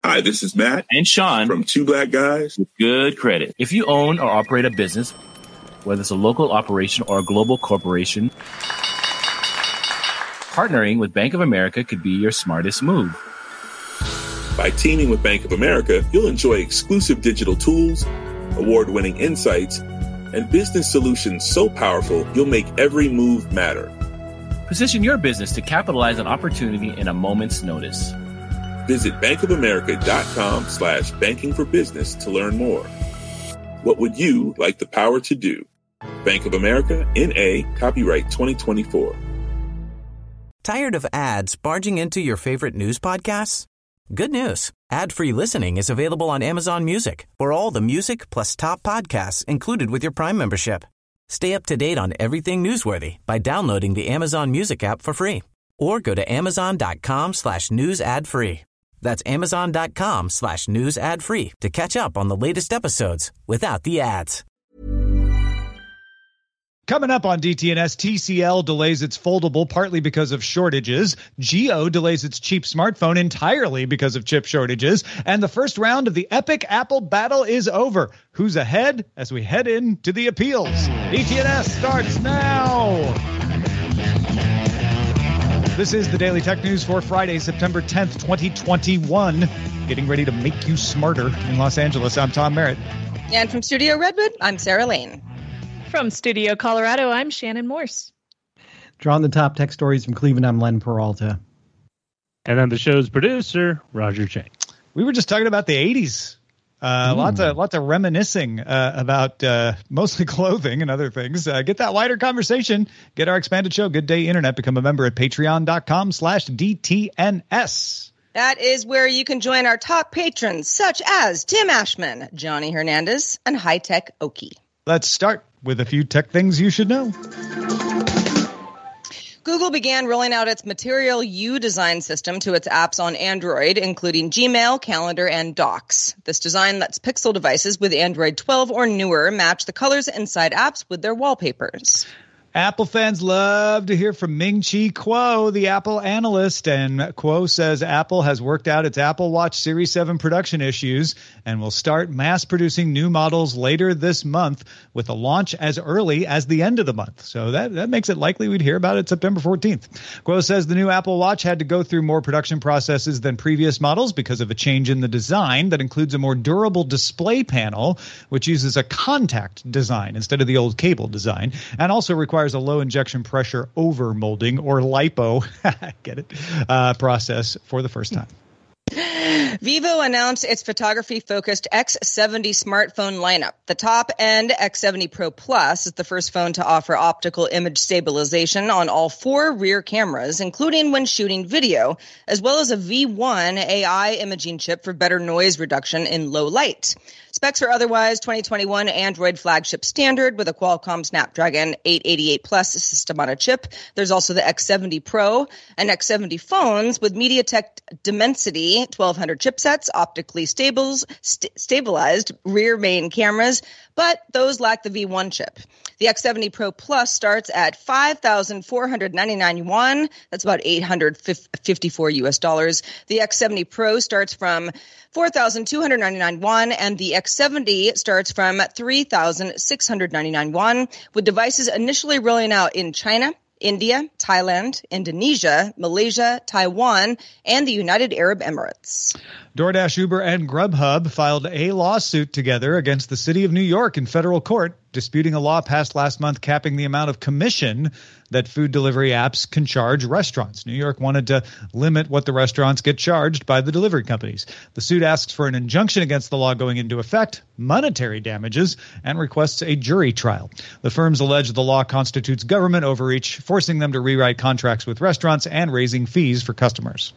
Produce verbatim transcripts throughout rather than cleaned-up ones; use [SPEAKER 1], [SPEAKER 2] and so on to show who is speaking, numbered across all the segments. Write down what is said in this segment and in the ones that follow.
[SPEAKER 1] Hi, this is Matt
[SPEAKER 2] and Sean
[SPEAKER 1] from Two Black Guys
[SPEAKER 2] with Good Credit. If you own or operate a business, whether it's a local operation or a global corporation, partnering with Bank of America could be your smartest move.
[SPEAKER 1] By teaming with Bank of America, you'll enjoy exclusive digital tools, award-winning insights, and business solutions so powerful you'll make every move matter.
[SPEAKER 2] Position your business to capitalize on opportunity in a moment's notice.
[SPEAKER 1] Visit bankofamerica.com slash banking for business to learn more. What would you like the power to do? Bank of America, N A, copyright twenty twenty-four.
[SPEAKER 3] Tired of ads barging into your favorite news podcasts? Good news. Ad-free listening is available on Amazon Music for all the music plus top podcasts included with your Prime membership. Stay up to date on everything newsworthy by downloading the Amazon Music app for free or go to amazon.com slash news ad free. That's amazon.com slash news ad free to catch up on the latest episodes without the ads.
[SPEAKER 4] Coming up on D T N S, T C L delays its foldable partly because of shortages. Jio delays its cheap smartphone entirely because of chip shortages. And the first round of the epic Apple battle is over. Who's ahead as we head into the appeals? D T N S starts now. This is the Daily Tech News for Friday, September tenth, twenty twenty-one. Getting ready to make you smarter in Los Angeles. I'm Tom Merritt.
[SPEAKER 5] And from Studio Redwood, I'm Sarah Lane.
[SPEAKER 6] From Studio Colorado, I'm Shannon Morse.
[SPEAKER 7] Drawing the top tech stories from Cleveland, I'm Len Peralta.
[SPEAKER 8] And I'm the show's producer, Roger Chang.
[SPEAKER 4] We were just talking about the eighties. Uh, mm. Lots of lots of reminiscing uh, about uh, mostly clothing and other things. Uh, get that wider conversation. Get our expanded show, Good Day Internet. Become a member at patreon.com slash DTNS.
[SPEAKER 5] That is where you can join our top patrons, such as Tim Ashman, Johnny Hernandez, and High Tech Oki.
[SPEAKER 4] Let's start with a few tech things you should know.
[SPEAKER 5] Google began rolling out its Material You design system to its apps on Android, including Gmail, Calendar, and Docs. This design lets Pixel devices with Android twelve or newer match the colors inside apps with their wallpapers.
[SPEAKER 4] Apple fans love to hear from Ming-Chi Kuo, the Apple analyst, and Kuo says Apple has worked out its Apple Watch Series seven production issues and will start mass-producing new models later this month with a launch as early as the end of the month. So that, that makes it likely we'd hear about it September fourteenth. Kuo says the new Apple Watch had to go through more production processes than previous models because of a change in the design that includes a more durable display panel, which uses a contact design instead of the old cable design, and also requires a low injection pressure over molding or lipo get it uh, process for the first time.
[SPEAKER 5] Vivo announced its photography-focused X seventy smartphone lineup. The top-end X seventy Pro Plus is the first phone to offer optical image stabilization on all four rear cameras, including when shooting video, as well as a V one A I imaging chip for better noise reduction in low light. Specs are otherwise twenty twenty-one Android flagship standard with a Qualcomm Snapdragon eight eighty-eight Plus system on a chip. There's also the X seventy Pro and X seventy phones with MediaTek Dimensity twelve hundred chipsets, optically stables, st- stabilized rear main cameras, but those lack the V one chip. The X seventy Pro Plus starts at five thousand four hundred ninety-nine yuan. That's about eight hundred fifty-four U S dollars. The X seventy Pro starts from four thousand two hundred ninety-nine yuan, and the X seventy starts from three thousand six hundred ninety-nine yuan, with devices initially rolling out in China, India, Thailand, Indonesia, Malaysia, Taiwan, and the United Arab Emirates.
[SPEAKER 4] DoorDash, Uber, and Grubhub filed a lawsuit together against the city of New York in federal court, disputing a law passed last month capping the amount of commission that food delivery apps can charge restaurants. New York wanted to limit what the restaurants get charged by the delivery companies. The suit asks for an injunction against the law going into effect, monetary damages, and requests a jury trial. The firms allege the law constitutes government overreach, forcing them to rewrite contracts with restaurants and raising fees for customers.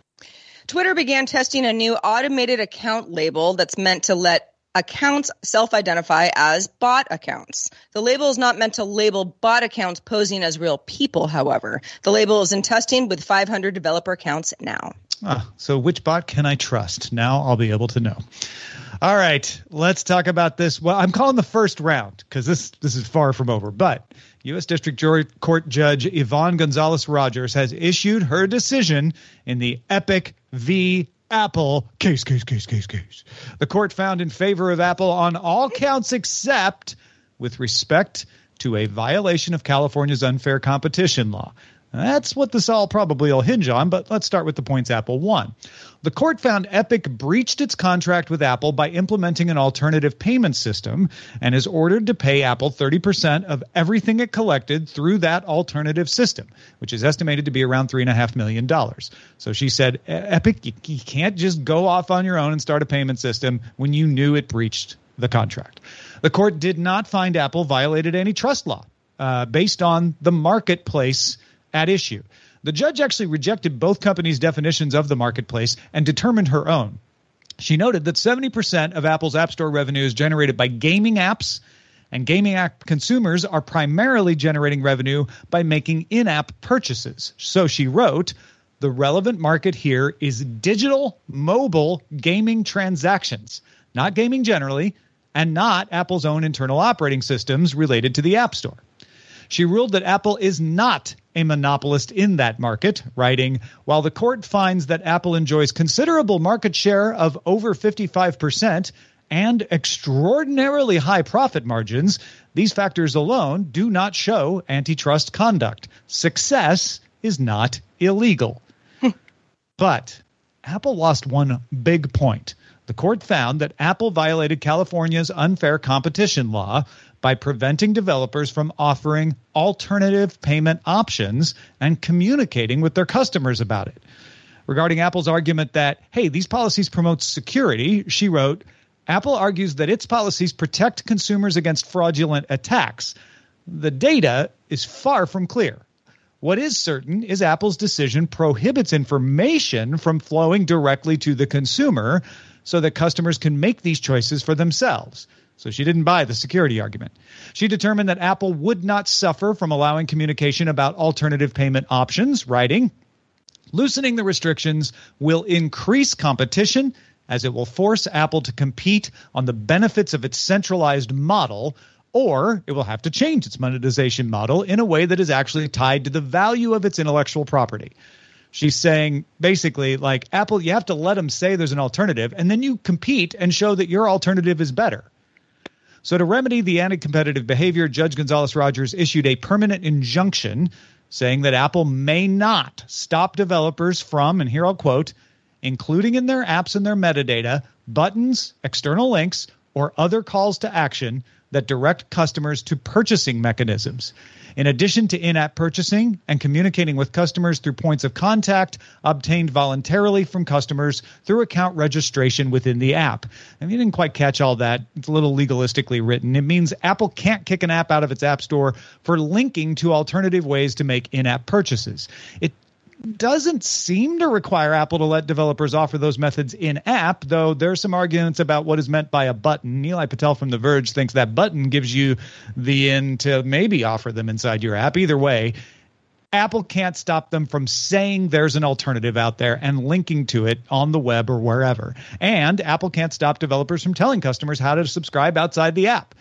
[SPEAKER 5] Twitter began testing a new automated account label that's meant to let accounts self-identify as bot accounts. The label is not meant to label bot accounts posing as real people, however. The label is in testing with five hundred developer accounts now.
[SPEAKER 4] Ah, so which bot can I trust? Now I'll be able to know. All right, let's talk about this. Well, I'm calling the first round because this, this is far from over, but U S District Court Judge Yvonne Gonzalez Rogers has issued her decision in the Epic v. Apple, case, case, case, case, case. The court found in favor of Apple on all counts except with respect to a violation of California's unfair competition law. That's what this all probably will hinge on, but let's start with the points Apple won. The court found Epic breached its contract with Apple by implementing an alternative payment system and is ordered to pay Apple thirty percent of everything it collected through that alternative system, which is estimated to be around three point five million dollars. So she said, Epic, you, you can't just go off on your own and start a payment system when you knew it breached the contract. The court did not find Apple violated antitrust law uh, based on the marketplace at issue. The judge actually rejected both companies' definitions of the marketplace and determined her own. She noted that seventy percent of Apple's App Store revenue is generated by gaming apps, and gaming app consumers are primarily generating revenue by making in-app purchases. So she wrote, the relevant market here is digital mobile gaming transactions, not gaming generally, and not Apple's own internal operating systems related to the App Store. She ruled that Apple is not a monopolist in that market, writing, while the court finds that Apple enjoys considerable market share of over fifty-five percent and extraordinarily high profit margins, these factors alone do not show antitrust conduct. Success is not illegal. But Apple lost one big point. The court found that Apple violated California's unfair competition law by preventing developers from offering alternative payment options and communicating with their customers about it. Regarding Apple's argument that, hey, these policies promote security, she wrote, Apple argues that its policies protect consumers against fraudulent attacks. The data is far from clear. What is certain is Apple's decision prohibits information from flowing directly to the consumer so that customers can make these choices for themselves. So she didn't buy the security argument. She determined that Apple would not suffer from allowing communication about alternative payment options, writing, loosening the restrictions will increase competition as it will force Apple to compete on the benefits of its centralized model, or it will have to change its monetization model in a way that is actually tied to the value of its intellectual property. She's saying basically, like, Apple, you have to let them say there's an alternative, and then you compete and show that your alternative is better. So to remedy the anti-competitive behavior, Judge Gonzalez-Rogers issued a permanent injunction saying that Apple may not stop developers from, and here I'll quote, including in their apps and their metadata, buttons, external links, or other calls to action that direct customers to purchasing mechanisms. In addition to in-app purchasing and communicating with customers through points of contact obtained voluntarily from customers through account registration within the app. And if you didn't quite catch all that, it's a little legalistically written. It means Apple can't kick an app out of its app store for linking to alternative ways to make in-app purchases. It doesn't seem to require Apple to let developers offer those methods in-app, though there's some arguments about what is meant by a button. Nilay Patel from The Verge thinks that button gives you the in to maybe offer them inside your app. Either way, Apple can't stop them from saying there's an alternative out there and linking to it on the web or wherever. And Apple can't stop developers from telling customers how to subscribe outside the app.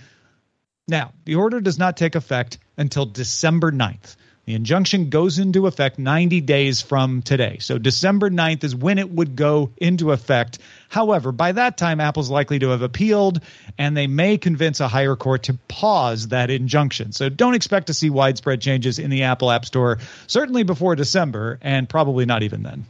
[SPEAKER 4] Now, the order does not take effect until December ninth. The injunction goes into effect ninety days from today. So December ninth is when it would go into effect. However, by that time, Apple's likely to have appealed, and they may convince a higher court to pause that injunction. So don't expect to see widespread changes in the Apple App Store, certainly before December, and probably not even then.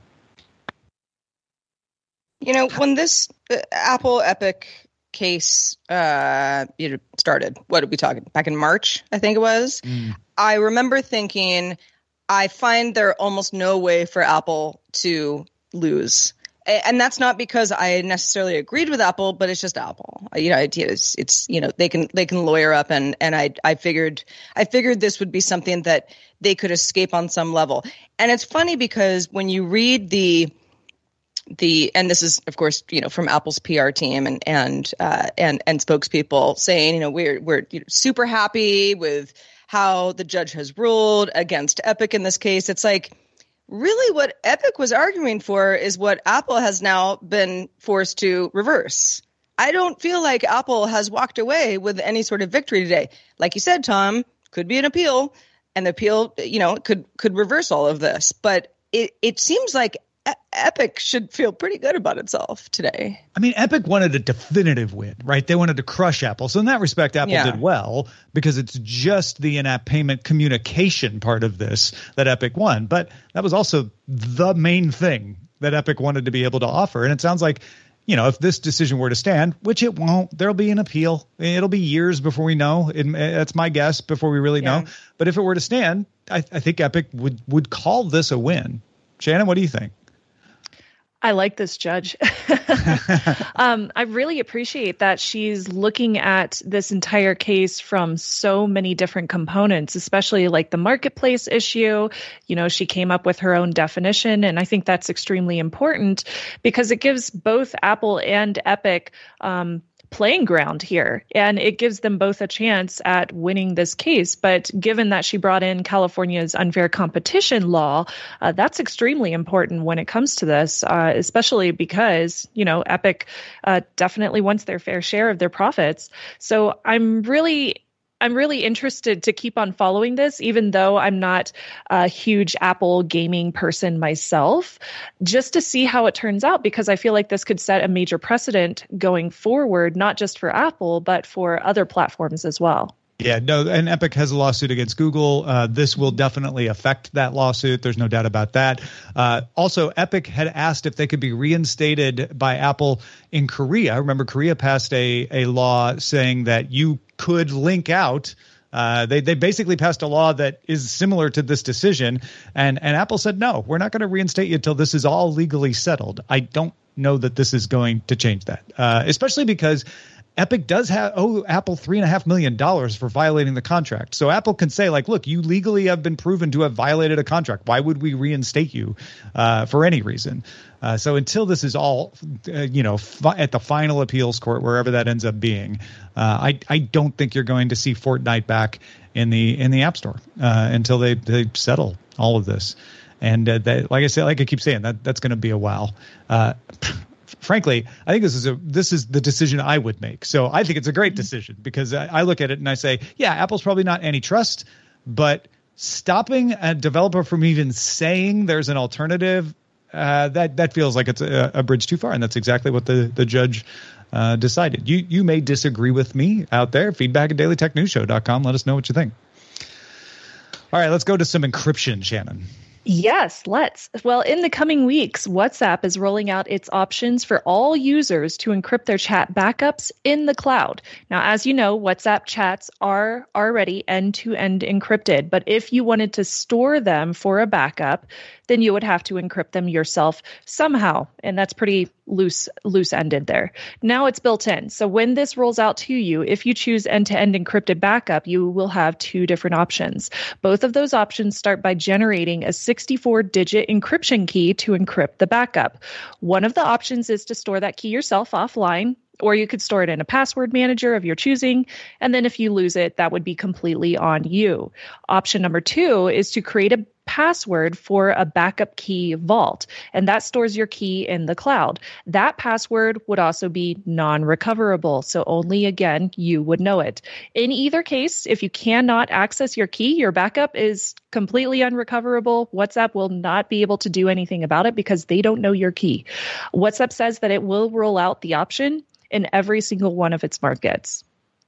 [SPEAKER 5] You know, when this uh, Apple Epic case uh, you know, started, what are we talking, back in March, I think it was? Mm. I remember thinking, I find there almost no way for Apple to lose. And that's not because I necessarily agreed with Apple, but it's just Apple. You know, it's, it's you know, they can they can lawyer up, and and I I figured I figured this would be something that they could escape on some level. And it's funny because when you read the the and this is of course you know from Apple's P R team and and uh, and and spokespeople saying, you know, we're we're you know, super happy with how the judge has ruled against Epic in this case. It's like, really what Epic was arguing for is what Apple has now been forced to reverse. I don't feel like Apple has walked away with any sort of victory today. Like you said, Tom, could be an appeal, and the appeal, you know, could could reverse all of this. But it, it seems like E- Epic should feel pretty good about itself today.
[SPEAKER 4] I mean, Epic wanted a definitive win, right? They wanted to crush Apple. So in that respect, Apple
[SPEAKER 5] Yeah.
[SPEAKER 4] did well because it's just the in-app payment communication part of this that Epic won. But that was also the main thing that Epic wanted to be able to offer. And it sounds like, you know, if this decision were to stand, which it won't, there'll be an appeal. It'll be years before we know. It, that's my guess before we really
[SPEAKER 5] Yeah.
[SPEAKER 4] know. But if it were to stand, I, I think Epic would, would call this a win. Shannon, what do you think?
[SPEAKER 6] I like this judge. um, I really appreciate that she's looking at this entire case from so many different components, especially like the marketplace issue. You know, she came up with her own definition, and I think that's extremely important because it gives both Apple and Epic um, playing ground here, and it gives them both a chance at winning this case. But given that she brought in California's unfair competition law, uh, that's extremely important when it comes to this, uh, especially because, you know, Epic uh, definitely wants their fair share of their profits. So I'm really I'm really interested to keep on following this, even though I'm not a huge Apple gaming person myself, just to see how it turns out, because I feel like this could set a major precedent going forward, not just for Apple, but for other platforms as well.
[SPEAKER 4] Yeah, no, and Epic has a lawsuit against Google. Uh, this will definitely affect that lawsuit. There's no doubt about that. Uh, also, Epic had asked if they could be reinstated by Apple in Korea. Remember, Korea passed a, a law saying that you could link out. Uh, they they basically passed a law that is similar to this decision. And, and Apple said, no, we're not going to reinstate you until this is all legally settled. I don't know that this is going to change that, uh, especially because Epic does have owe Apple three and a half million dollars for violating the contract. So Apple can say, like, look, you legally have been proven to have violated a contract. Why would we reinstate you uh, for any reason? Uh, so until this is all, uh, you know, fi- at the final appeals court, wherever that ends up being, uh, I I don't think you're going to see Fortnite back in the in the App Store uh, until they they settle all of this. And uh, that, like I said, like I keep saying, that that's going to be a while. Uh, Frankly, I think this is a this is the decision I would make. So I think it's a great decision because I, I look at it and I say, yeah, Apple's probably not antitrust, but stopping a developer from even saying there's an alternative, uh, that that feels like it's a, a bridge too far, and that's exactly what the the judge uh, decided. You you may disagree with me out there. Feedback at daily tech news show dot com. Let us know what you think. All right, let's go to some encryption, Shannon.
[SPEAKER 6] Yes, let's. Well, in the coming weeks, WhatsApp is rolling out its options for all users to encrypt their chat backups in the cloud. Now, as you know, WhatsApp chats are already end-to-end encrypted, but if you wanted to store them for a backup, then you would have to encrypt them yourself somehow, and that's pretty loose, loose-ended there. Now it's built in, so when this rolls out to you, if you choose end-to-end encrypted backup, you will have two different options. Both of those options start by generating a sixty-four digit encryption key to encrypt the backup. One of the options is to store that key yourself offline, or you could store it in a password manager of your choosing. And then if you lose it, that would be completely on you. Option number two is to create a password for a backup key vault, and that stores your key in the cloud. That password would also be non-recoverable, so only, again, you would know it. In either case, if you cannot access your key, your backup is completely unrecoverable. WhatsApp will not be able to do anything about it because they don't know your key. WhatsApp says that it will roll out the option in every single one of its markets.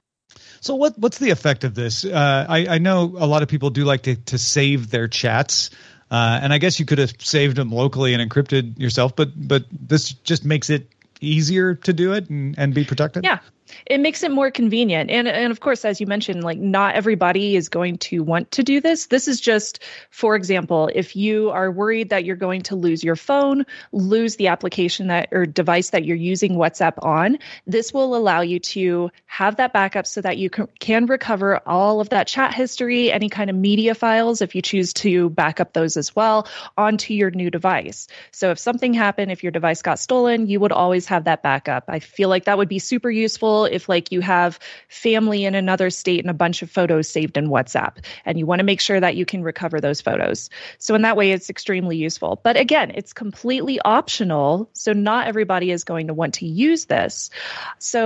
[SPEAKER 4] So what what's the effect of this? Uh, I, I know a lot of people do like to, to save their chats, uh, and I guess you could have saved them locally and encrypted yourself, but but this just makes it easier to do it and, and be protected?
[SPEAKER 6] Yeah. It makes it more convenient. And, and of course, as you mentioned, like not everybody is going to want to do this. This is just, for example, if you are worried that you're going to lose your phone, lose the application that or device that you're using WhatsApp on, this will allow you to have that backup so that you can, can recover all of that chat history, any kind of media files, if you choose to back up those as well, onto your new device. So if something happened, if your device got stolen, you would always have that backup. I feel like that would be super useful if like you have family in another state and a bunch of photos saved in WhatsApp, and you want to make sure that you can recover those photos. So in that way, it's extremely useful. But again, it's completely optional. So not everybody is going to want to use this. So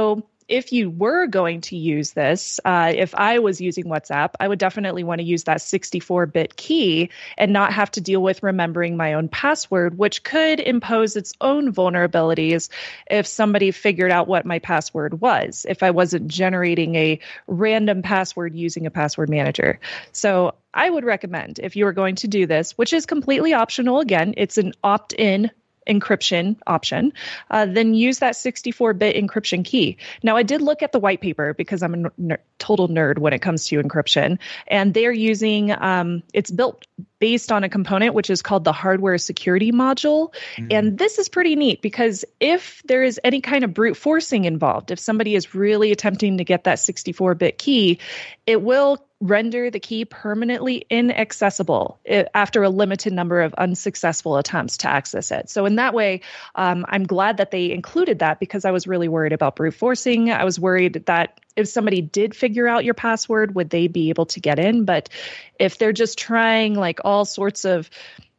[SPEAKER 6] if you were going to use this, uh, if I was using WhatsApp, I would definitely want to use that sixty-four bit key and not have to deal with remembering my own password, which could impose its own vulnerabilities if somebody figured out what my password was, if I wasn't generating a random password using a password manager. So I would recommend, if you are going to do this, which is completely optional, again, it's an opt-in encryption option, uh, then use that sixty-four bit encryption key. Now, I did look at the white paper because I'm a ner- total nerd when it comes to encryption, and they're using, um, it's built based on a component which is called the hardware security module. Mm. And this is pretty neat because if there is any kind of brute forcing involved, if somebody is really attempting to get that sixty-four bit key, it will render the key permanently inaccessible after a limited number of unsuccessful attempts to access it. So in that way, um, I'm glad that they included that because I was really worried about brute forcing. I was worried that if somebody did figure out your password, would they be able to get in? But if they're just trying like all sorts of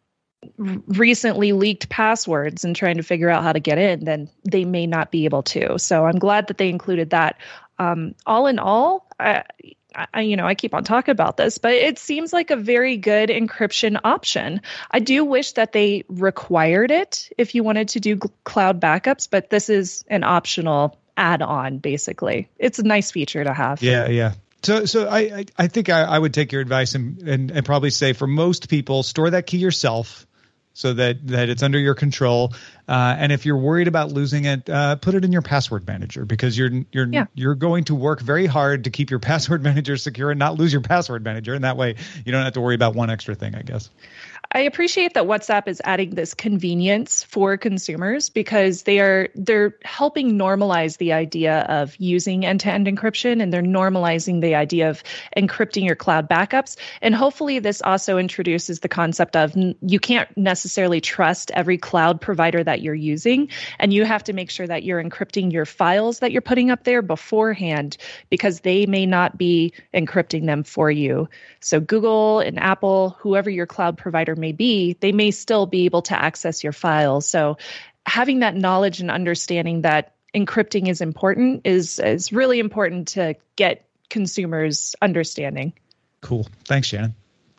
[SPEAKER 6] recently leaked passwords and trying to figure out how to get in, then they may not be able to. So I'm glad that they included that. Um, all in all, I, I, you know, I keep on talking about this, but it seems like a very good encryption option. I do wish that they required it if you wanted to do g- cloud backups, but this is an optional add-on, basically. It's a nice feature to have.
[SPEAKER 4] Yeah, yeah. So so I, I, I think I, I would take your advice and, and, and probably say for most people, store that key yourself so that, that it's under your control. Uh, and if you're worried about losing it, uh, put it in your password manager because you're you're yeah. you're going to work very hard to keep your password manager secure and not lose your password manager. And that way you don't have to worry about one extra thing, I guess.
[SPEAKER 6] I appreciate that WhatsApp is adding this convenience for consumers because they are they're helping normalize the idea of using end-to-end encryption, and they're normalizing the idea of encrypting your cloud backups. And hopefully this also introduces the concept of you can't necessarily trust every cloud provider that you're using, and you have to make sure that you're encrypting your files that you're putting up there beforehand because they may not be encrypting them for you. So Google and Apple, whoever your cloud provider may be, they may still be able to access your files. So having that knowledge and understanding that encrypting is important is, is really important to get consumers understanding.
[SPEAKER 4] Cool. Thanks, Shannon.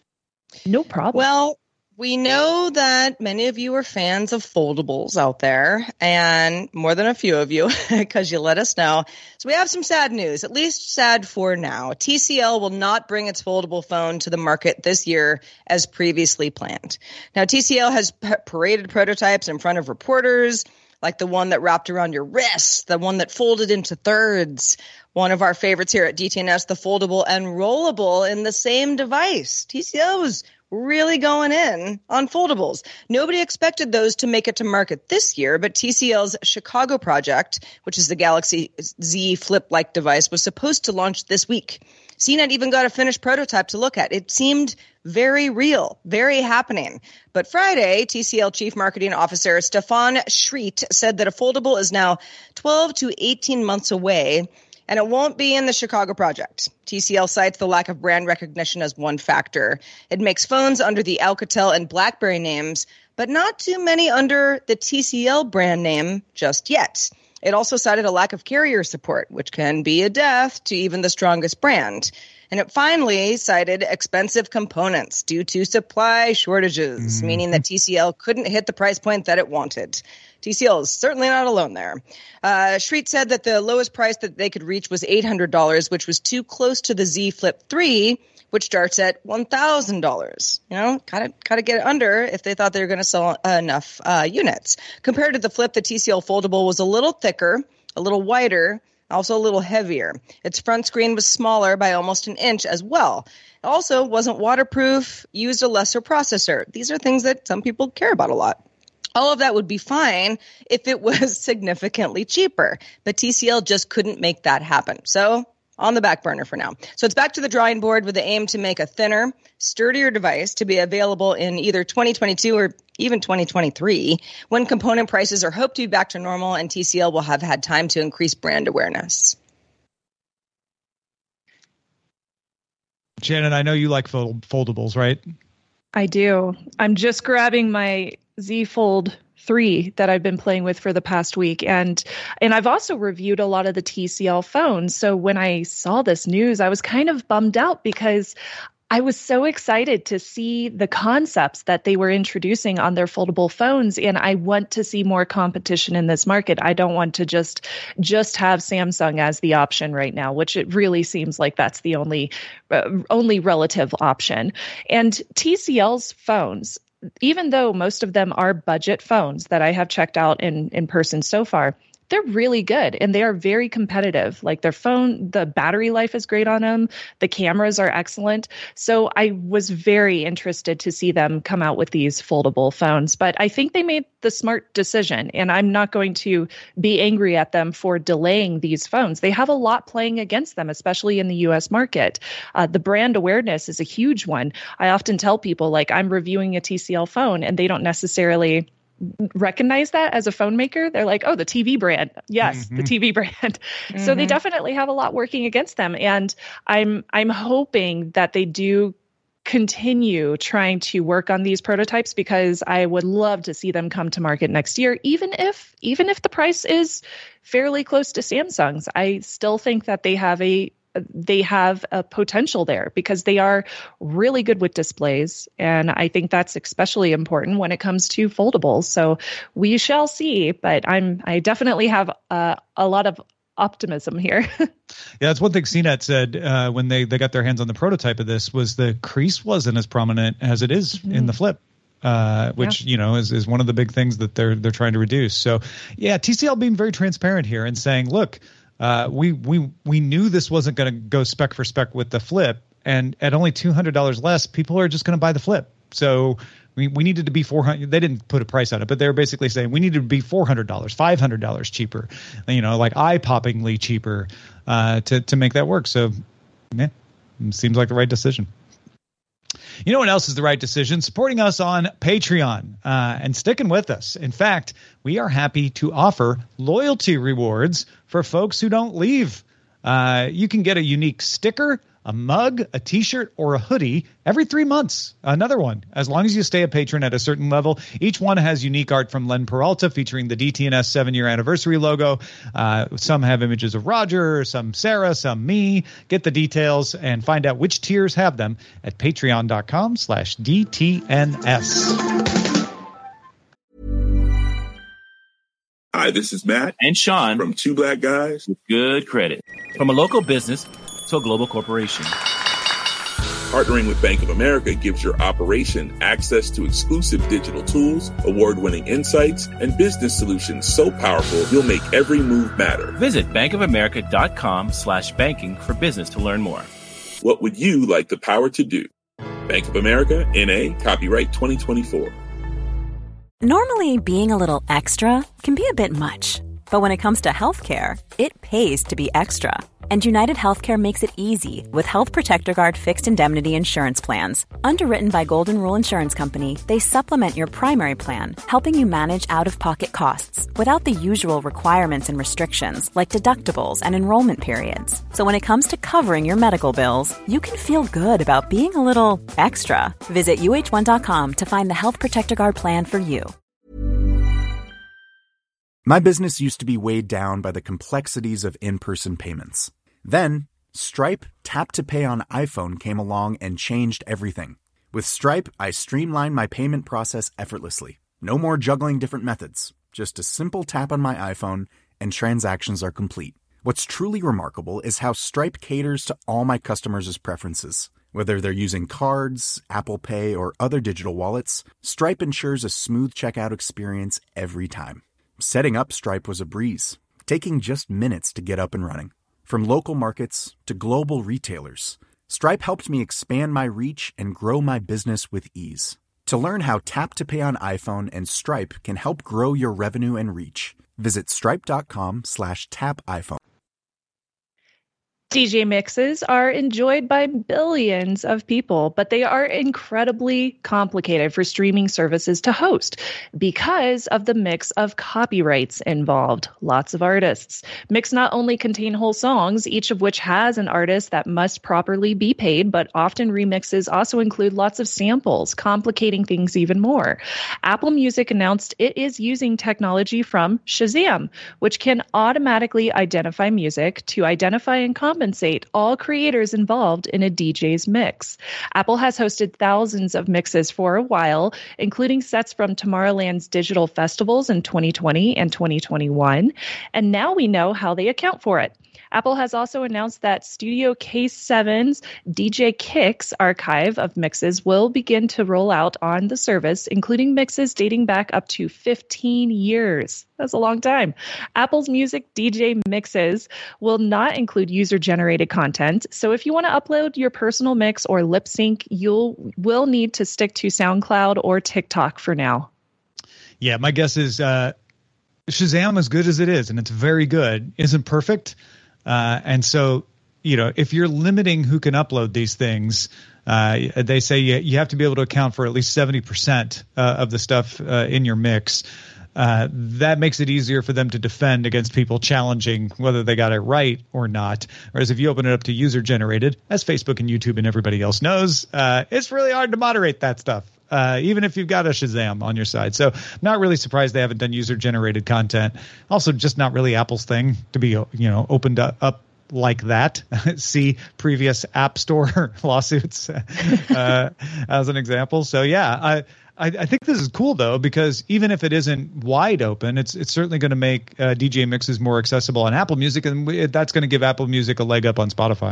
[SPEAKER 6] No problem.
[SPEAKER 5] Well, we know that many of you are fans of foldables out there, and more than a few of you, because you let us know. So we have some sad news, at least sad for now. T C L will not bring its foldable phone to the market this year as previously planned. Now, T C L has p- paraded prototypes in front of reporters, like the one that wrapped around your wrist, the one that folded into thirds. One of our favorites here at D T N S, the foldable and rollable in the same device. T C L was really going in on foldables. Nobody expected those to make it to market this year, but T C L's Chicago project, which is the Galaxy Z Flip-like device, was supposed to launch this week. C net even got a finished prototype to look at. It seemed very real, very happening. But Friday, T C L Chief Marketing Officer Stefan Schreet said that a foldable is now twelve to eighteen months away, and it won't be in the Chicago project. T C L cites the lack of brand recognition as one factor. It makes phones under the Alcatel and BlackBerry names, but not too many under the T C L brand name just yet. It also cited a lack of carrier support, which can be a death to even the strongest brand. And it finally cited expensive components due to supply shortages, mm. meaning that T C L couldn't hit the price point that it wanted. T C L is certainly not alone there. Uh, Schreet said that the lowest price that they could reach was eight hundred dollars, which was too close to the Z Flip three, which starts at one thousand dollars. You know, gotta, gotta get it under if they thought they were going to sell uh, enough uh, units. Compared to the Flip, the T C L foldable was a little thicker, a little wider, also a little heavier. Its front screen was smaller by almost an inch as well. It also wasn't waterproof, used a lesser processor. These are things that some people care about a lot. All of that would be fine if it was significantly cheaper, but T C L just couldn't make that happen. So on the back burner for now. So it's back to the drawing board with the aim to make a thinner, sturdier device to be available in either twenty twenty-two or even twenty twenty-three, when component prices are hoped to be back to normal and T C L will have had time to increase brand awareness.
[SPEAKER 4] Shannon, I know you like fold- foldables, right?
[SPEAKER 6] I do. I'm just grabbing my Z Fold three that I've been playing with for the past week. And and I've also reviewed a lot of the T C L phones. So when I saw this news, I was kind of bummed out because I was so excited to see the concepts that they were introducing on their foldable phones, and I want to see more competition in this market. I don't want to just just have Samsung as the option right now, which it really seems like that's the only uh, only relative option. And T C L's phones, even though most of them are budget phones that I have checked out in in person so far, they're really good and they are very competitive. Like their phone, the battery life is great on them. The cameras are excellent. So I was very interested to see them come out with these foldable phones. But I think they made the smart decision, and I'm not going to be angry at them for delaying these phones. They have a lot playing against them, especially in the U S market. Uh, the brand awareness is a huge one. I often tell people, like, I'm reviewing a T C L phone and they don't necessarily recognize that as a phone maker. They're like, oh, the T V brand. Yes, mm-hmm. the T V brand. Mm-hmm. So they definitely have a lot working against them. And I'm I'm hoping that they do continue trying to work on these prototypes, because I would love to see them come to market next year, even if even if the price is fairly close to Samsung's. I still think that they have a they have a potential there because they are really good with displays. And I think that's especially important when it comes to foldables. So we shall see, but I'm, I definitely have uh, a lot of optimism here. Yeah,
[SPEAKER 4] that's one thing C net said uh, when they, they got their hands on the prototype of this, was the crease wasn't as prominent as it is mm-hmm. in the Flip. Uh, which, yeah. you know, is, is one of the big things that they're, they're trying to reduce. So yeah, T C L being very transparent here and saying, look, Uh, we we we knew this wasn't going to go spec for spec with the Flip, and at only two hundred dollars less, people are just going to buy the Flip. So we we needed to be four hundred. They didn't put a price on it, but they were basically saying we needed to be four hundred dollars, five hundred dollars cheaper, you know, like eye-poppingly cheaper uh, to to make that work. So yeah, it seems like the right decision. You know what else is the right decision? Supporting us on Patreon uh, and sticking with us. In fact, we are happy to offer loyalty rewards for folks who don't leave. Uh, you can get a unique sticker, a mug, a T-shirt, or a hoodie every three months. Another one, as long as you stay a patron at a certain level. Each one has unique art from Len Peralta featuring the D T N S seven-year anniversary logo. Uh, some have images of Roger, some Sarah, some me. Get the details and find out which tiers have them at patreon.com slash DTNS.
[SPEAKER 1] Hi, this is Matt
[SPEAKER 2] and Sean
[SPEAKER 1] from Two Black Guys
[SPEAKER 2] with Good Credit. From a local business to a global corporation,
[SPEAKER 1] partnering with Bank of America gives your operation access to exclusive digital tools, award-winning insights, and business solutions so powerful you'll make every move matter.
[SPEAKER 2] Visit bankofamerica.com slash banking for business to learn more.
[SPEAKER 1] What would you like the power to do? Bank of America, N A, copyright twenty twenty-four.
[SPEAKER 9] Normally, being a little extra can be a bit much. But when it comes to healthcare, it pays to be extra. And United Healthcare makes it easy with Health Protector Guard fixed indemnity insurance plans. Underwritten by Golden Rule Insurance Company, they supplement your primary plan, helping you manage out-of-pocket costs without the usual requirements and restrictions like deductibles and enrollment periods. So when it comes to covering your medical bills, you can feel good about being a little extra. Visit U H one dot com to find the Health Protector Guard plan for you.
[SPEAKER 10] My business used to be weighed down by the complexities of in-person payments. Then, Stripe Tap to Pay on iPhone came along and changed everything. With Stripe, I streamlined my payment process effortlessly. No more juggling different methods. Just a simple tap on my iPhone and transactions are complete. What's truly remarkable is how Stripe caters to all my customers' preferences. Whether they're using cards, Apple Pay, or other digital wallets, Stripe ensures a smooth checkout experience every time. Setting up Stripe was a breeze, taking just minutes to get up and running. From local markets to global retailers, Stripe helped me expand my reach and grow my business with ease. To learn how Tap to Pay on iPhone and Stripe can help grow your revenue and reach, visit stripe.com slash tap iPhone.
[SPEAKER 6] D J mixes are enjoyed by billions of people, but they are incredibly complicated for streaming services to host because of the mix of copyrights involved. Lots of artists. Mix not only contain whole songs, each of which has an artist that must properly be paid, but often remixes also include lots of samples, complicating things even more. Apple Music announced it is using technology from Shazam, which can automatically identify music to identify and compensate all creators involved in a D J's mix. Apple has hosted thousands of mixes for a while, including sets from Tomorrowland's digital festivals in twenty twenty and twenty twenty-one, and now we know how they account for it. Apple has also announced that Studio K seven's D J Kicks archive of mixes will begin to roll out on the service, including mixes dating back up to fifteen years. That's a long time. Apple's music D J mixes will not include user-generated content. So if you want to upload your personal mix or lip sync, you'll will need to stick to SoundCloud or TikTok for now.
[SPEAKER 4] Yeah, my guess is uh, Shazam, as good as it is, and it's very good, isn't perfect. Uh, and so, you know, if you're limiting who can upload these things, uh, they say you, you have to be able to account for at least seventy percent uh, of the stuff uh, in your mix. Uh, that makes it easier for them to defend against people challenging whether they got it right or not. Whereas if you open it up to user generated, as Facebook and YouTube and everybody else knows, uh, it's really hard to moderate that stuff. Uh, even if you've got a Shazam on your side. So I'm not really surprised they haven't done user-generated content. Also, just not really Apple's thing to be, you know, opened up, up like that. See previous App Store lawsuits uh, as an example. So, yeah, I, I, I think this is cool, though, because even if it isn't wide open, it's it's certainly going to make uh, D J mixes more accessible on Apple Music, and that's going to give Apple Music a leg up on Spotify.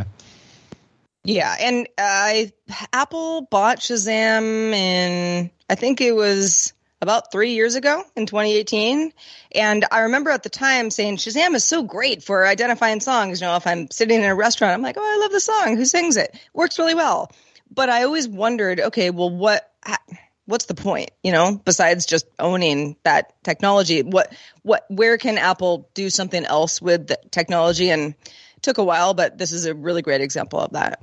[SPEAKER 5] Yeah, and uh, Apple bought Shazam in, I think it was about three years ago in twenty eighteen. And I remember at the time saying, Shazam is so great for identifying songs. You know, if I'm sitting in a restaurant, I'm like, oh, I love the song. Who sings it? Works really well. But I always wondered, okay, well, what what's the point, you know, besides just owning that technology? What, what, where can Apple do something else with the technology? And it took a while, but this is a really great example of that.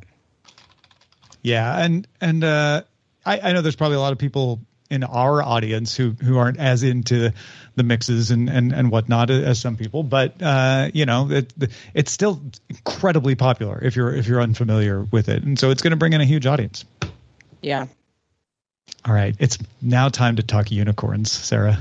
[SPEAKER 4] Yeah, and and uh, I, I know there's probably a lot of people in our audience who, who aren't as into the mixes and, and, and whatnot as some people, but uh, you know, it, it's still incredibly popular if you're if you're unfamiliar with it, and so it's going to bring in a huge audience.
[SPEAKER 5] Yeah.
[SPEAKER 4] All right, it's now time to talk unicorns, Sarah.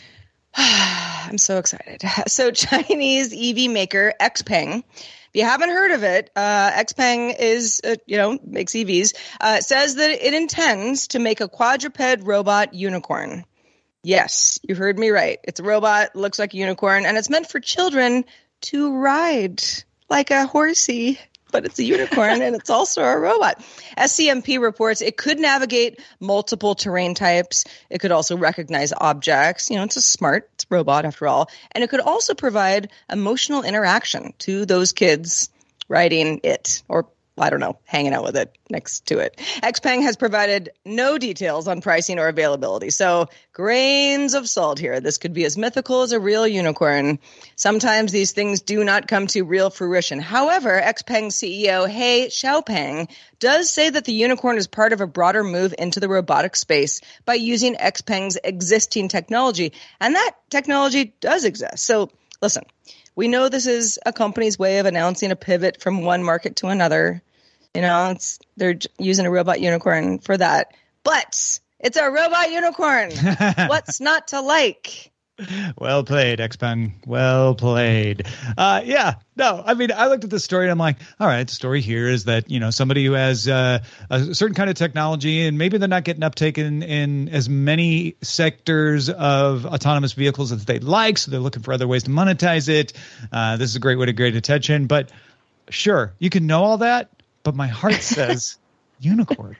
[SPEAKER 5] I'm so excited. So Chinese E V maker Xpeng. If you haven't heard of it, uh, Xpeng is, uh, you know, makes E Vs, uh, says that it intends to make a quadruped robot unicorn. Yes, you heard me right. It's a robot, looks like a unicorn, and it's meant for children to ride like a horsey. But it's a unicorn and it's also a robot. S C M P reports it could navigate multiple terrain types. It could also recognize objects. You know, it's a smart it's a robot after all. And it could also provide emotional interaction to those kids riding it, or I don't know, hanging out with it next to it. Xpeng has provided no details on pricing or availability. So grains of salt here. This could be as mythical as a real unicorn. Sometimes these things do not come to real fruition. However, Xpeng's C E O, He Xiaopeng, does say that the unicorn is part of a broader move into the robotic space by using Xpeng's existing technology. And that technology does exist. So listen, we know this is a company's way of announcing a pivot from one market to another. You know, it's they're using a robot unicorn for that. But it's a robot unicorn. What's not to like?
[SPEAKER 4] Well played, Xpeng. Well played. Uh, yeah, no, I mean, I looked at the story and I'm like, all right, the story here is that, you know, somebody who has uh, a certain kind of technology and maybe they're not getting uptake in, in as many sectors of autonomous vehicles as they'd like. So they're looking for other ways to monetize it. Uh, this is a great way to create attention. But sure, you can know all that. But my heart says unicorn.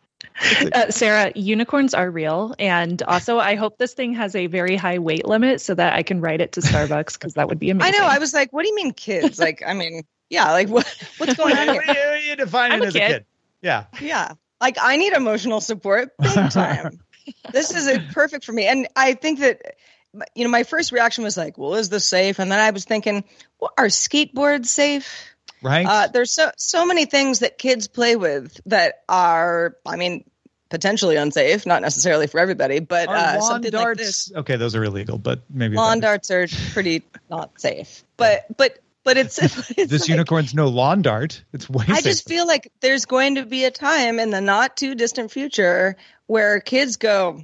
[SPEAKER 6] Uh, Sarah, unicorns are real. And also, I hope this thing has a very high weight limit so that I can ride it to Starbucks, because that would be amazing.
[SPEAKER 5] I know. I was like, what do you mean kids? Like, I mean, yeah, like what? what's going on here?
[SPEAKER 4] What are you, you define it as kid. a kid? Yeah.
[SPEAKER 5] Yeah. Like, I need emotional support big time. This is a, perfect for me. And I think that, you know, my first reaction was like, well, is this safe? And then I was thinking, well, are skateboards safe?
[SPEAKER 4] Right.
[SPEAKER 5] Uh, there's so so many things that kids play with that are, I mean, potentially unsafe, not necessarily for everybody, but
[SPEAKER 4] Are
[SPEAKER 5] uh,
[SPEAKER 4] lawn
[SPEAKER 5] something
[SPEAKER 4] darts,
[SPEAKER 5] like this.
[SPEAKER 4] Okay, those are illegal, but maybe
[SPEAKER 5] Lawn
[SPEAKER 4] that-
[SPEAKER 5] darts are pretty not safe. But but but it's, it's
[SPEAKER 4] this
[SPEAKER 5] like,
[SPEAKER 4] unicorn's no lawn dart. It's way
[SPEAKER 5] I
[SPEAKER 4] safer.
[SPEAKER 5] just feel like there's going to be a time in the not too distant future where kids go,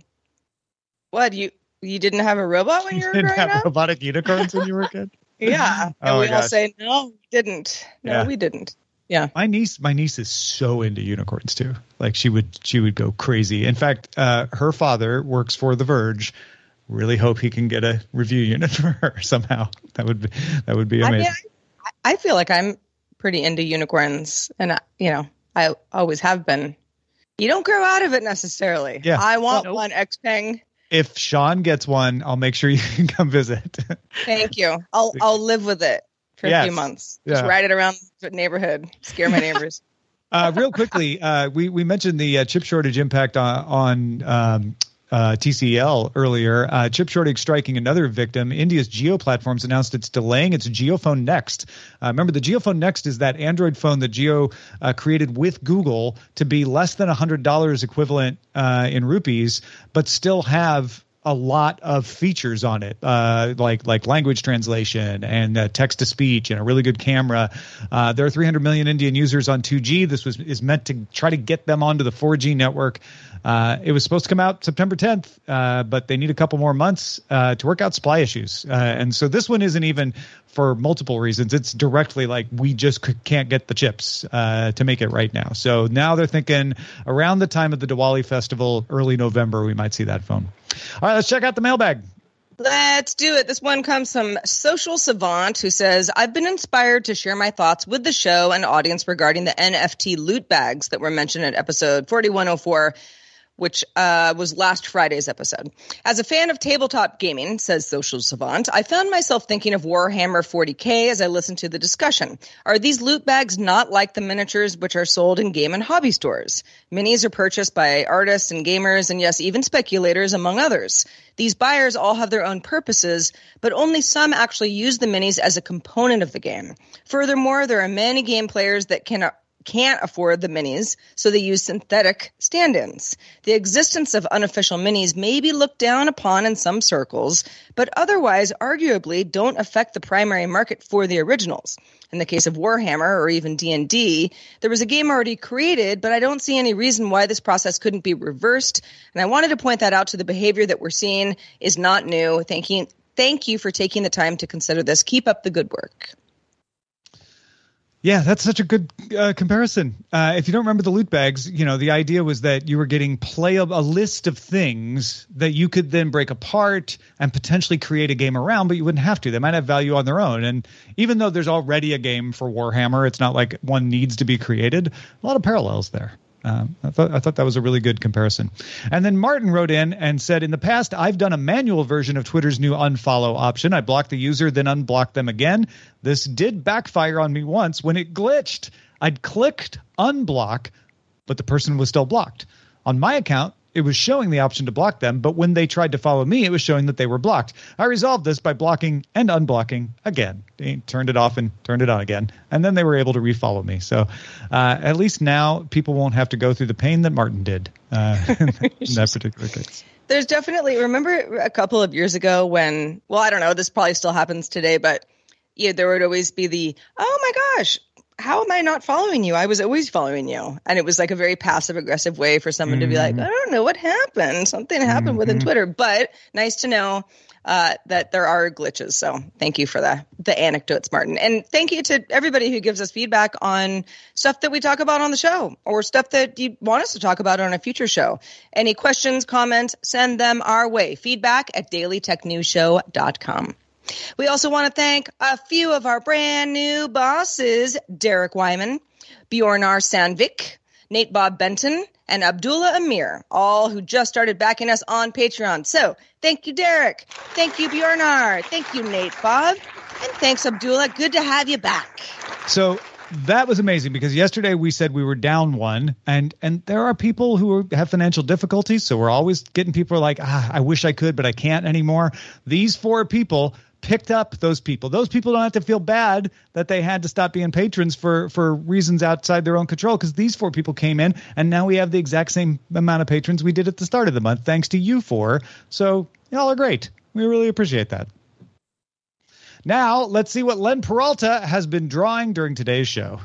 [SPEAKER 5] "What, you you didn't have a robot when you were
[SPEAKER 4] didn't
[SPEAKER 5] growing
[SPEAKER 4] have
[SPEAKER 5] up?"
[SPEAKER 4] robotic unicorns when you were a kid.
[SPEAKER 5] Yeah,
[SPEAKER 4] Oh
[SPEAKER 5] and
[SPEAKER 4] my
[SPEAKER 5] we all
[SPEAKER 4] gosh.
[SPEAKER 5] say, "No, we didn't. No,
[SPEAKER 4] Yeah.
[SPEAKER 5] we didn't." Yeah.
[SPEAKER 4] My niece, my niece is so into unicorns too. Like she would, she would go crazy. In fact, uh, her father works for The Verge. Really hope he can get a review unit for her somehow. That would be, that would be
[SPEAKER 5] I
[SPEAKER 4] amazing.
[SPEAKER 5] mean, I, I feel like I'm pretty into unicorns, and I, you know, I always have been. You don't grow out of it necessarily.
[SPEAKER 4] Yeah.
[SPEAKER 5] I want
[SPEAKER 4] Well,
[SPEAKER 5] one Xpeng.
[SPEAKER 4] If Sean gets one, I'll make sure you can come visit.
[SPEAKER 5] Thank you. I'll I'll live with it for
[SPEAKER 4] Yes.
[SPEAKER 5] a few months. Just
[SPEAKER 4] Yeah.
[SPEAKER 5] ride it around the neighborhood, scare my neighbors.
[SPEAKER 4] Uh, real quickly, uh, we we mentioned the uh, chip shortage impact on on um, uh, T C L earlier. Uh, chip shortage striking another victim. India's Jio Platforms announced it's delaying its JioPhone Next. Uh, remember, the JioPhone Next is that Android phone that Jio uh, created with Google to be less than one hundred dollars equivalent uh, in rupees, but still have a lot of features on it, uh, like like language translation and uh, text to speech and a really good camera. Uh, there are three hundred million Indian users on two G. This was is meant to try to get them onto the four G network. Uh, it was supposed to come out September tenth, uh, but they need a couple more months uh, to work out supply issues. Uh, and so this one isn't even for multiple reasons. It's directly like we just c- can't get the chips uh, to make it right now. So now they're thinking around the time of the Diwali festival, early November, we might see that phone. All right, let's check out the mailbag.
[SPEAKER 5] Let's do it. This one comes from Social Savant, who says, I've been inspired to share my thoughts with the show and audience regarding the N F T loot bags that were mentioned in episode forty-one oh four, which uh, was last Friday's episode. As a fan of tabletop gaming, says Social Savant, I found myself thinking of Warhammer forty K as I listened to the discussion. Are these loot bags not like the miniatures which are sold in game and hobby stores? Minis are purchased by artists and gamers, and yes, even speculators, among others. These buyers all have their own purposes, but only some actually use the minis as a component of the game. Furthermore, there are many game players that cannot can't afford the minis, so they use synthetic stand-ins. The existence of unofficial minis may be looked down upon in some circles, but otherwise arguably don't affect the primary market for the originals. In the case of Warhammer or even D and D, there was a game already created, but I don't see any reason why this process couldn't be reversed, and I wanted to point that out to the behavior that we're seeing is not new. Thank you, thank you for taking the time to consider this. Keep up the good work.
[SPEAKER 4] Yeah, that's such a good uh, comparison. Uh, if you don't remember the loot bags, you know, the idea was that you were getting playable, a list of things that you could then break apart and potentially create a game around, but you wouldn't have to. They might have value on their own. And even though there's already a game for Warhammer, it's not like one needs to be created. A lot of parallels there. Um, I thought I thought that was a really good comparison. And then Martin wrote in and said, in the past, I've done a manual version of Twitter's new unfollow option. I blocked the user, then unblocked them again. This did backfire on me once when it glitched. I'd clicked unblock, but the person was still blocked. On my account, it was showing the option to block them, but when they tried to follow me, it was showing that they were blocked. I resolved this by blocking and unblocking again. They turned it off and turned it on again, and then they were able to refollow me. So uh, at least now people won't have to go through the pain that Martin did uh, in that particular case.
[SPEAKER 5] There's definitely, remember a couple of years ago when, well, I don't know, this probably still happens today, but yeah, there would always be the, oh my gosh, how am I not following you? I was always following you. And it was like a very passive aggressive way for someone mm-hmm. to be like, I don't know what happened. Something happened mm-hmm. within Twitter, but nice to know uh, that there are glitches. So thank you for the, the anecdotes, Martin. And thank you to everybody who gives us feedback on stuff that we talk about on the show or stuff that you want us to talk about on a future show. Any questions, comments, send them our way. Feedback at daily tech news show dot com. We also want to thank a few of our brand new bosses, Derek Wyman, Bjornar Sandvik, Nate Bob Benton, and Abdullah Amir, all who just started backing us on Patreon. So thank you, Derek. Thank you, Bjornar. Thank you, Nate Bob. And thanks, Abdullah. Good to have you back.
[SPEAKER 4] So that was amazing because yesterday we said we were down one, and and there are people who have financial difficulties, so we're always getting people like, ah, I wish I could, but I can't anymore. These four people picked up those people. Those people don't have to feel bad that they had to stop being patrons for, for reasons outside their own control, because these four people came in, and now we have the exact same amount of patrons we did at the start of the month, thanks to you four. So y'all are great. We really appreciate that. Now, let's see what Len Peralta has been drawing during today's show.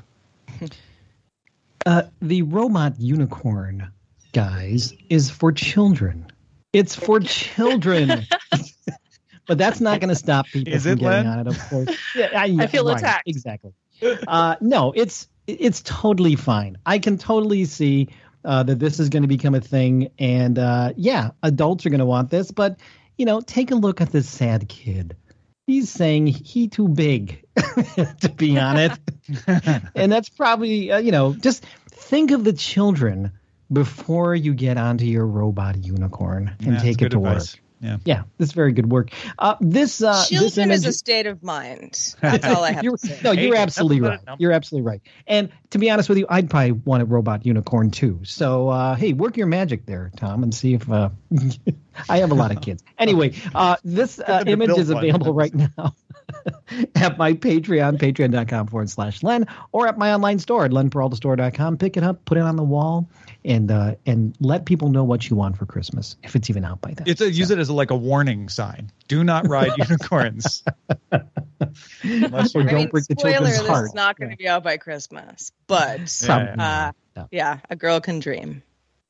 [SPEAKER 7] Uh, the robot unicorn, guys, is for children. It's for children. But that's not going to stop people
[SPEAKER 4] is
[SPEAKER 7] from
[SPEAKER 4] it,
[SPEAKER 7] getting
[SPEAKER 4] Len?
[SPEAKER 7] on it, of course. Yeah, I,
[SPEAKER 6] I feel
[SPEAKER 7] right,
[SPEAKER 6] attacked.
[SPEAKER 7] Exactly. Uh, no, it's it's totally fine. I can totally see uh, that this is going to become a thing. And uh, yeah, adults are going to want this. But, you know, take a look at this sad kid. He's saying he too big to be on it. And that's probably, uh, you know, just think of the children before you get onto your robot unicorn and
[SPEAKER 4] Yeah,
[SPEAKER 7] take it
[SPEAKER 4] good
[SPEAKER 7] to
[SPEAKER 4] advice.
[SPEAKER 7] work.
[SPEAKER 4] Yeah.
[SPEAKER 7] Yeah, this is very good work. Uh, this uh, this
[SPEAKER 5] Children
[SPEAKER 7] image
[SPEAKER 5] is a state of mind. That's all I have
[SPEAKER 7] you're,
[SPEAKER 5] to say.
[SPEAKER 7] no, you're
[SPEAKER 4] Hey,
[SPEAKER 7] absolutely
[SPEAKER 4] that's
[SPEAKER 7] right.
[SPEAKER 4] not a number.
[SPEAKER 7] You're absolutely right. And to be honest with you, I'd probably want a robot unicorn too. So, uh, hey, work your magic there, Tom, and see if uh, I have a lot of kids. Anyway, uh, this uh,
[SPEAKER 4] them to
[SPEAKER 7] image
[SPEAKER 4] build
[SPEAKER 7] is
[SPEAKER 4] one.
[SPEAKER 7] available right now at my Patreon, patreon.com forward slash Len, or at my online store at len peralta store dot com. Pick it up, put it on the wall, and uh, and let people know what you want for Christmas, if it's even out by then.
[SPEAKER 4] It's a, use it as a, like a warning sign. Do not ride unicorns. Unless
[SPEAKER 7] Or
[SPEAKER 4] you're-
[SPEAKER 5] I
[SPEAKER 7] don't
[SPEAKER 5] mean,
[SPEAKER 7] break the
[SPEAKER 5] spoiler,
[SPEAKER 7] children's
[SPEAKER 5] this
[SPEAKER 7] heart.
[SPEAKER 5] is not going to be out by Christmas, but
[SPEAKER 7] Probably.
[SPEAKER 5] uh,
[SPEAKER 7] No.
[SPEAKER 5] yeah, a girl can dream.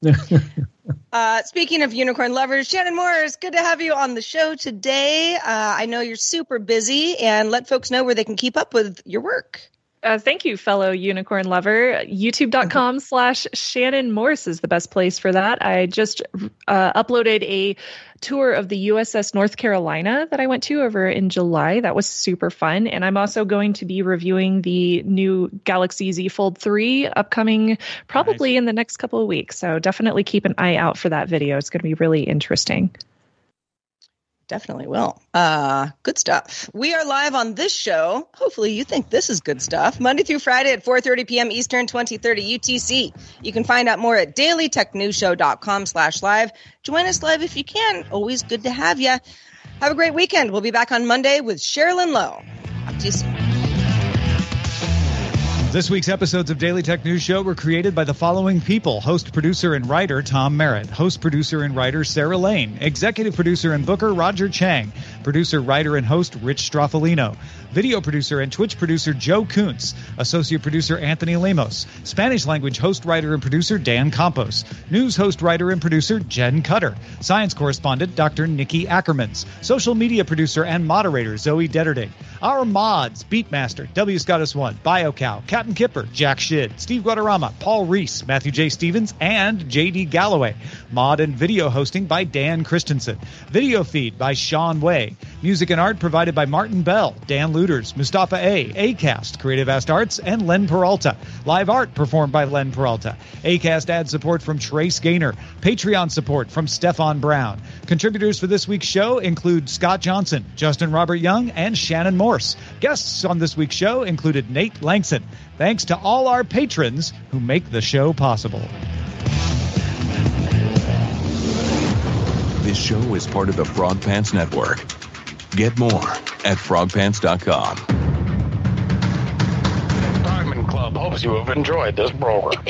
[SPEAKER 5] Uh, speaking of unicorn lovers, Shannon Morris, good to have you on the show today. Uh, I know you're super busy, and let folks know where they can keep up with your work.
[SPEAKER 6] Uh, thank you, fellow unicorn lover. YouTube.com slash Shannon Morse is the best place for that. I just uh, uploaded a tour of the U S S North Carolina that I went to over in July. That was super fun. And I'm also going to be reviewing the new Galaxy Z Fold three upcoming probably
[SPEAKER 4] Nice.
[SPEAKER 6] in the next couple of weeks. So definitely keep an eye out for that video. It's going to be really interesting.
[SPEAKER 5] Definitely will. Uh, good stuff. We are live on this show. Hopefully you think this is good stuff. Monday through Friday at four thirty p.m. Eastern, twenty thirty U T C. You can find out more at dailytechnewsshow.com slash live. Join us live if you can. Always good to have you. Have a great weekend. We'll be back on Monday with Sherilyn Lowe. Talk to you soon.
[SPEAKER 4] This week's episodes of Daily Tech News Show were created by the following people: host, producer, and writer Tom Merritt, host, producer, and writer Sarah Lane, executive producer and booker Roger Chang, producer, writer, and host Rich Stroffolino, video producer and Twitch producer Joe Kuntz, associate producer Anthony Lemos, Spanish language host, writer, and producer Dan Campos, news host, writer, and producer Jen Cutter, science correspondent Doctor Nikki Ackermans, social media producer and moderator Zoe Detterding, our mods Beatmaster, W. Scottus One, BioCow, Captain Kipper, Jack Shid, Steve Guadarrama, Paul Reese, Matthew J. Stevens, and J D. Galloway. Mod and video hosting by Dan Christensen. Video feed by Sean Way. Music and art provided by Martin Bell, Dan Luders, Mustafa A, Acast, Creative Ast Arts, and Len Peralta. Live art performed by Len Peralta. Acast ad support from Trace Gaynor. Patreon support from Stefan Brown. Contributors for this week's show include Scott Johnson, Justin Robert Young, and Shannon Morse. Guests on this week's show included Nate Langson. Thanks to all our patrons who make the show possible.
[SPEAKER 11] This show is part of the Frog Pants Network. Get more at frog pants dot com.
[SPEAKER 12] Diamond Club hopes you have enjoyed this program.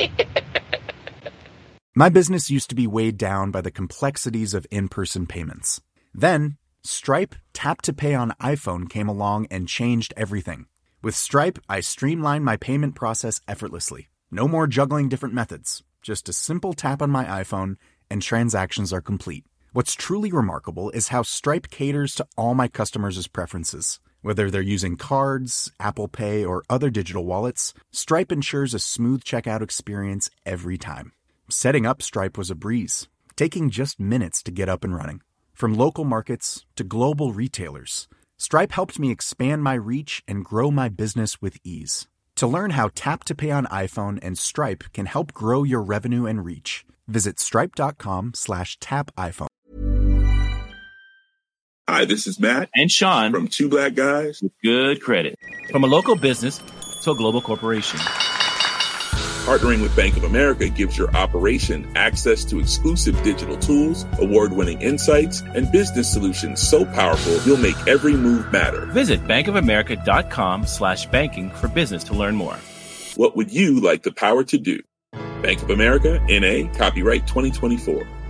[SPEAKER 10] My business used to be weighed down by the complexities of in-person payments. Then, Stripe Tap to Pay on iPhone came along and changed everything. With Stripe, I streamlined my payment process effortlessly. No more juggling different methods. Just a simple tap on my iPhone and transactions are complete. What's truly remarkable is how Stripe caters to all my customers' preferences. Whether they're using cards, Apple Pay, or other digital wallets, Stripe ensures a smooth checkout experience every time. Setting up Stripe was a breeze, taking just minutes to get up and running. From local markets to global retailers, Stripe helped me expand my reach and grow my business with ease. To learn how Tap to Pay on iPhone and Stripe can help grow your revenue and reach, visit stripe.com slash tap iPhone.
[SPEAKER 1] Hi, this is Matt
[SPEAKER 2] and Sean
[SPEAKER 1] from Two Black Guys
[SPEAKER 2] with Good Credit. From a local business to a global corporation,
[SPEAKER 1] Partnering with Bank of America gives your operation access to exclusive digital tools, award-winning insights, and business solutions so powerful you'll make every move matter.
[SPEAKER 2] Visit bankofamerica.com slash banking for business to learn more.
[SPEAKER 1] What would you like the power to do? Bank of America, N A, copyright twenty twenty-four.